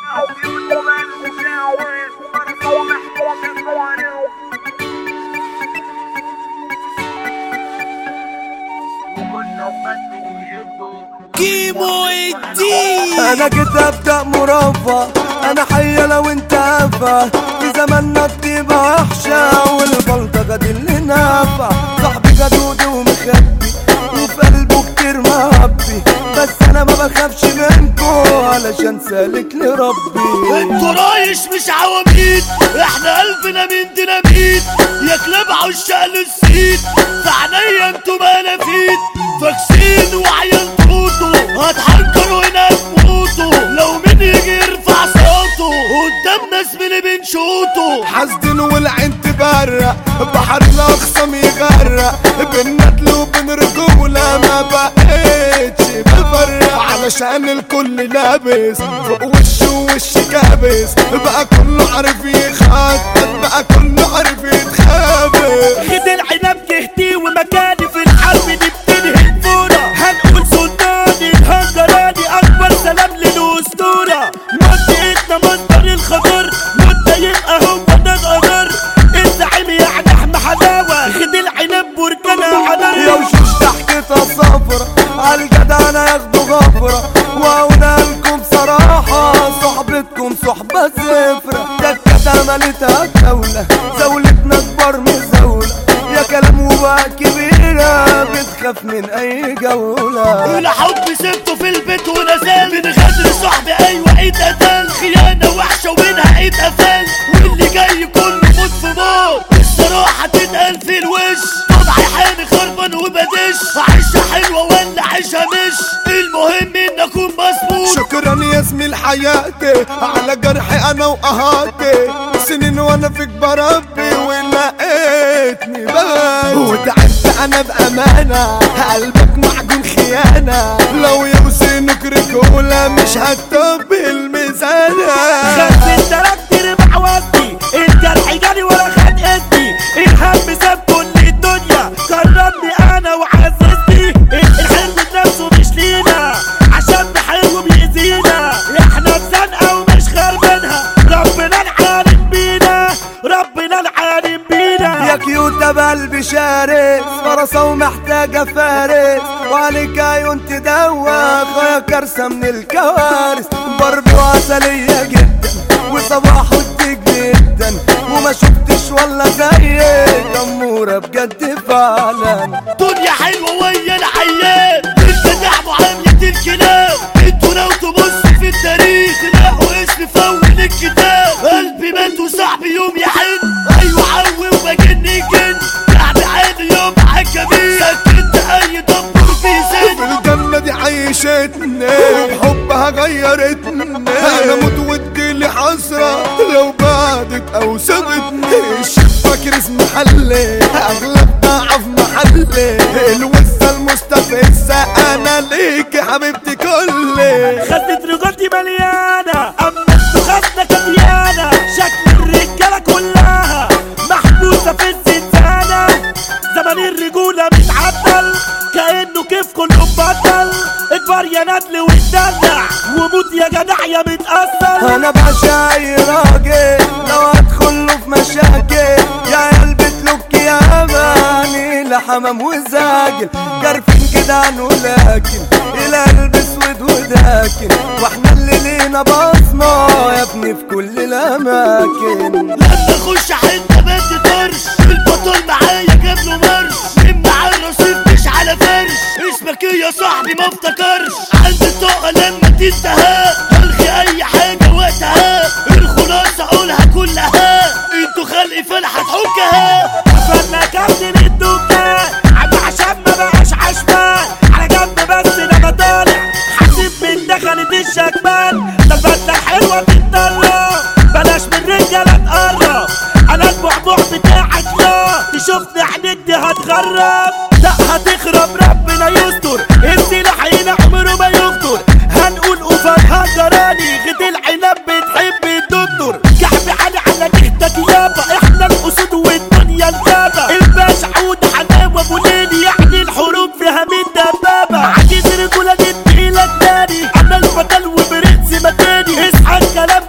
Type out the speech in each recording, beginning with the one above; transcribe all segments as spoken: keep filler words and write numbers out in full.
كيمو الدين. انا جيت ابدا مرفه، انا حيه لو انت هفه، في زماننا الطيبه وحشه والبلطجه دي اللي نافعه. صاحبي جدود ومخبي وفي قلبه كتير مهبي، بس انا ما بخافش منكو علشان سالك لربي. انتوا رايش مش عواميد، احنا قلبنا من ديناميت، يا كلاب عشاق للسيد، في عينيا انتوا منافيد، فاكسين وعيال تموتوا، هتحنكروا هنا تموتوا، لو مين يجي يرفع صوته قدام ناس من اللي بنشوطه. حسدن والعين تبرق، بحر الاخصام يغرق، بالندل وبين رجوله ما بقيتش بفرق، علشان الكل لابس فوق وشه وش كابس، بقى كله عارف يخطط، بقى كله عارف يتخابس. خد العنب جهتي ومكاني في الحرب دي بتنهي الفورة، هنقول سلطاني الهجراني اكبر سلام للاسطورة، منطقتنا مصدر الخضر، مدة يبقى هو ده القدر، الزعيم يعني احمد حلاوة، خد العنب بركانها على يا وشوش ضحكتها صفرة، عالجدع انا ياخدوا غفرة، واقولها لكم صراحة صحبتكم صحبة صفرة، دكت عملتها دولة، زولتنا اكبر مزولة، يا كلام وبقى كبيرة بتخاف من اي جولة. الحب سبته في البيت ونزل، من غدر صاحبي ايوه اتقتل، خيانة وحشة ومنها اتقفل، واللي جاي كله موت في موت، الصراحة تتقال في الوش، طبعي حاني خربان وبدش، عيشة حلوة ولا عيشة مش، المهم ان اكون مظبوط. شكرا يا زميل حياتي على جرحي انا وقهاتي، سنين وانا فيك بربي ولقيتني بس، وتعبت انا بامانه، قلبك معجون خيانه، لو يوزنك رجوله مش هتطب الميزانه. خدت تلات ارباع وقتي، الجرح جالي ولا خد اسمي، الهم ساب كل الدنيا، كرمني انا وعززني، الحلم نفسه مش لينا، عشان حلو بيأذينا، احنا في زنقه ومش خاربينها، ربنا العالم بينا، ربنا العالم بينا. يا كيوتة بقلبي شارس، فرصة ومحتاجة فارس، وعليك عيون تدوخ يا كارثة من الكوارث، ضرب وعسلية جدا وصباح وديك جدا، وما شفتش ولا زيك أمورة بجد فعلا. دنيا حلوة ويا العيان، الجدع معاملة الكلاب، انتوا لو تبصوا في التاريخ تلاقوا اسمي في اول الكتاب، قلبي مات وصاحبي يوم يحن، ايوه عوي وبجن جن، لعب عادي يوم معاك كبير، سكت اي دبر بيزن، في الجنة دي عيشتني وبحبها غيرتني، انا موت وتجيلي حسرة لو بعدت او سابتني، الشباك رسم محلي اغلب ضعف محلي، الوزة المستفزة انا ليك يا حبيبتي كلي، خدت رجولتي مليانة، اما انتوا خدنا كديانة، شكل الرجالة كلها محبوسة في الزنزانة، زمن الرجولة متعدل كأنه كيف كله مبطل، اكبر يا ندل واتدلع وموت يا جدع يا متأثر. انا بعشق اي راجل لو ادخل له في مشاكل، يا عيال بتلوك يا اماني لحمام وزاجل، جارفين كده ولكن القلب اسود وداكن، واحنا اللي لينا بصمة يا ابني في كل الاماكن. لما اخش حته ما تطرش، البطل معايا جاب له مرش، من مع الرصيف مش على فرش، اسمك ايه يا صاحبي ما افتكرش، عندي الطاقه لما تنتهى، الغي اي حاجه وقتها، الخلاصه اقولها كلها، انتوا خلقي فلحه تحكها، قفلنا كابتن الدكان عم عشان ما بقاش عشمان، على جنب بس لما طالع حاسب من دخلت الشكمان، ده الفتة الحلوة بتطلع بلاش من رجالة تقرب، انا البعبع بتاعك لا تشوفني عينيك دي هتغرب، لا هتخرب ربنا يستر، السلاح هنا عمره ما يخطر، هنقول اوفر هجراني، غد العنب بتحب الدكتور، كعب علي على جهتك يابا، احنا الاسود والدنيا الجابة، الباشا عود حلاوة ابو ليلي، يعني الحروب فيها من دبابة، عجيز رجولة نديلك تاني، انا البطل وبرنس مكاني، اصحى الكلام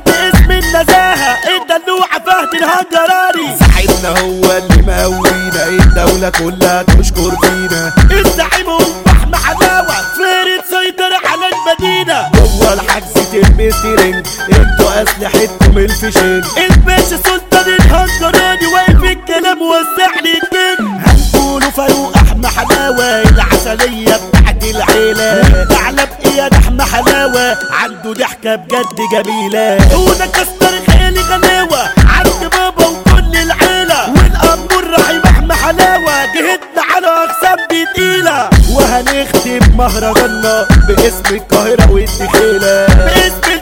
ورا الحجز تلبس ترنج، انتوا اسلحتكم الفشنج. الباشا سلطان الهجراني واقف الكلام وسع لي الدنيا. هنقولوا فاروق احمد حلاوه العسليه بتاعت العيله. ثعلب اياد احمد حلاوه عنده ضحكه بجد جميله. وده كسر خيالي غلاوه عند بابا وكل العيله. والامور رحيم احمد حلاوه جهدنا على اقسام دي تقيله. وهنختم مهرجاننا باسم القاهره والدخيله، باسم